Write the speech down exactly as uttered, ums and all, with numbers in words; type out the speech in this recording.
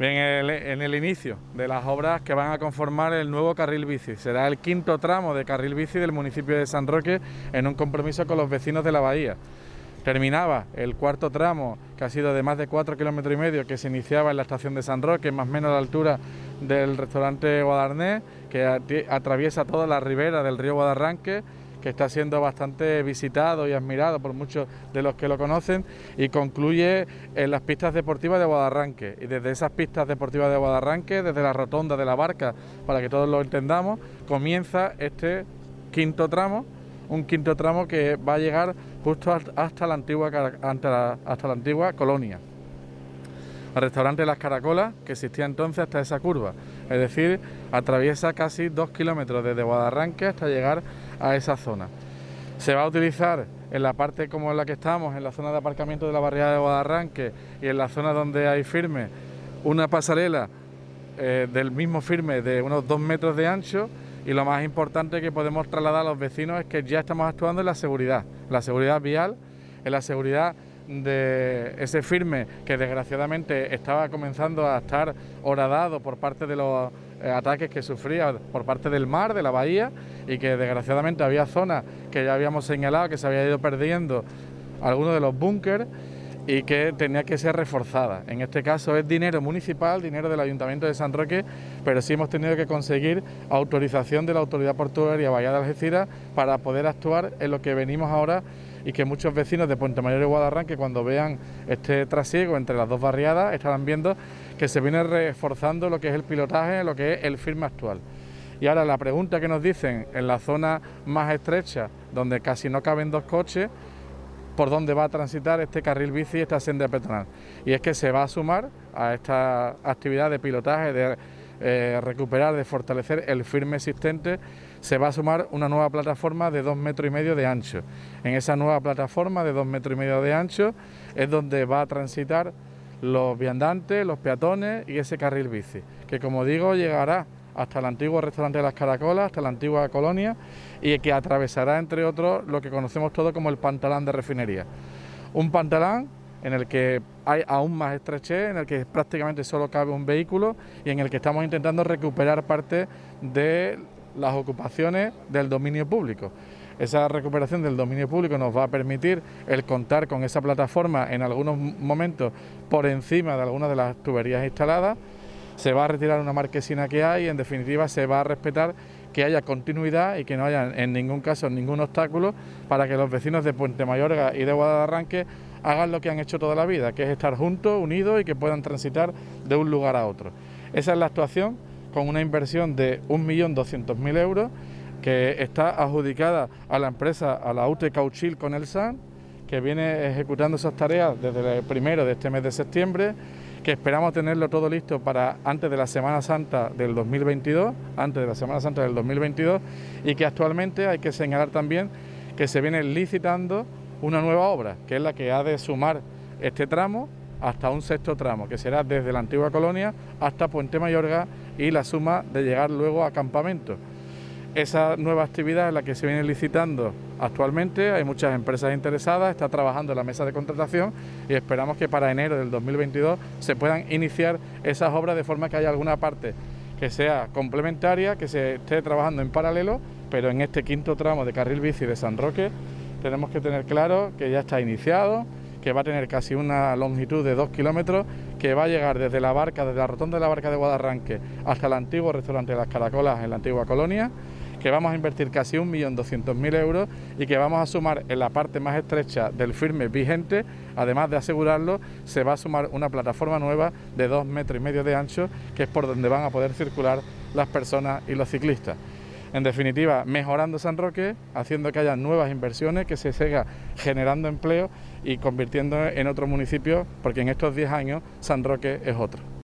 Bien, el, en el inicio de las obras que van a conformar el nuevo carril bici. Será el quinto tramo de carril bici del municipio de San Roque en un compromiso con los vecinos de la bahía. Terminaba el cuarto tramo, que ha sido de más de cuatro kilómetros y medio, que se iniciaba en la estación de San Roque, más o menos a la altura del restaurante Guadarnés, que atraviesa toda la ribera del río Guadarranque, que está siendo bastante visitado y admirado por muchos de los que lo conocen, y concluye en las pistas deportivas de Guadarranque. Y desde esas pistas deportivas de Guadarranque, desde la rotonda de la Barca, para que todos lo entendamos, comienza este quinto tramo, un quinto tramo que va a llegar justo hasta la antigua, hasta la, hasta la antigua colonia, al restaurante Las Caracolas, que existía entonces hasta esa curva, es decir, atraviesa casi dos kilómetros desde Guadarranque hasta llegar a esa zona. Se va a utilizar en la parte como en la que estamos, en la zona de aparcamiento de la barriada de Guadarranque y en la zona donde hay firme, una pasarela eh, del mismo firme de unos dos metros de ancho, y lo más importante que podemos trasladar a los vecinos es que ya estamos actuando en la seguridad, la seguridad vial, en la seguridad de ese firme que desgraciadamente estaba comenzando a estar horadado por parte de los eh, ataques que sufría por parte del mar, de la bahía, y que desgraciadamente había zonas que ya habíamos señalado que se había ido perdiendo algunos de los búnkers y que tenía que ser reforzada. En este caso es dinero municipal, dinero del Ayuntamiento de San Roque, pero sí hemos tenido que conseguir autorización de la Autoridad Portuaria Bahía de Algeciras para poder actuar en lo que venimos ahora, y que muchos vecinos de Puente Mayor y Guadarranque, cuando vean este trasiego entre las dos barriadas, estarán viendo que se viene reforzando lo que es el pilotaje, lo que es el firme actual. Y ahora la pregunta que nos dicen en la zona más estrecha, donde casi no caben dos coches, por dónde va a transitar este carril bici y esta senda peatonal. Y es que se va a sumar a esta actividad de pilotaje, de eh, recuperar, de fortalecer el firme existente, se va a sumar una nueva plataforma de dos metros y medio de ancho. En esa nueva plataforma de dos metros y medio de ancho es donde va a transitar los viandantes, los peatones y ese carril bici, que como digo llegará hasta el antiguo restaurante de Las Caracolas, hasta la antigua colonia, y que atravesará, entre otros, lo que conocemos todos como el pantalán de refinería. Un pantalán en el que hay aún más estrechez, en el que prácticamente solo cabe un vehículo y en el que estamos intentando recuperar parte de las ocupaciones del dominio público. Esa recuperación del dominio público nos va a permitir el contar con esa plataforma en algunos momentos por encima de algunas de las tuberías instaladas. Se va a retirar una marquesina que hay y en definitiva se va a respetar que haya continuidad y que no haya en ningún caso ningún obstáculo para que los vecinos de Puente Mayorga y de Guadarranque hagan lo que han hecho toda la vida, que es estar juntos, unidos y que puedan transitar de un lugar a otro. Esa es la actuación, con una inversión de un millón doscientos mil euros que está adjudicada a la empresa, a la U T E Cauchil con el S A N, que viene ejecutando esas tareas desde el primero de este mes de septiembre, que esperamos tenerlo todo listo para antes de la Semana Santa del dos mil veintidós, antes de la Semana Santa del dos mil veintidós, y que actualmente hay que señalar también que se viene licitando una nueva obra, que es la que ha de sumar este tramo hasta un sexto tramo, que será desde la antigua colonia hasta Puente Mayorga y la suma de llegar luego a Campamento. Esa nueva actividad es la que se viene licitando actualmente, hay muchas empresas interesadas, está trabajando en la mesa de contratación y esperamos que para enero del dos mil veintidós se puedan iniciar esas obras de forma que haya alguna parte que sea complementaria, que se esté trabajando en paralelo, pero en este quinto tramo de carril bici de San Roque tenemos que tener claro que ya está iniciado, que va a tener casi una longitud de dos kilómetros, que va a llegar desde la barca, desde la rotonda de la Barca de Guadarranque hasta el antiguo restaurante de Las Caracolas en la antigua colonia, que vamos a invertir casi un millón doscientos mil euros y que vamos a sumar en la parte más estrecha del firme vigente, además de asegurarlo, se va a sumar una plataforma nueva de dos metros y medio de ancho, que es por donde van a poder circular las personas y los ciclistas. En definitiva, mejorando San Roque, haciendo que haya nuevas inversiones, que se siga generando empleo y convirtiendo en otro municipio, porque en estos diez años San Roque es otro.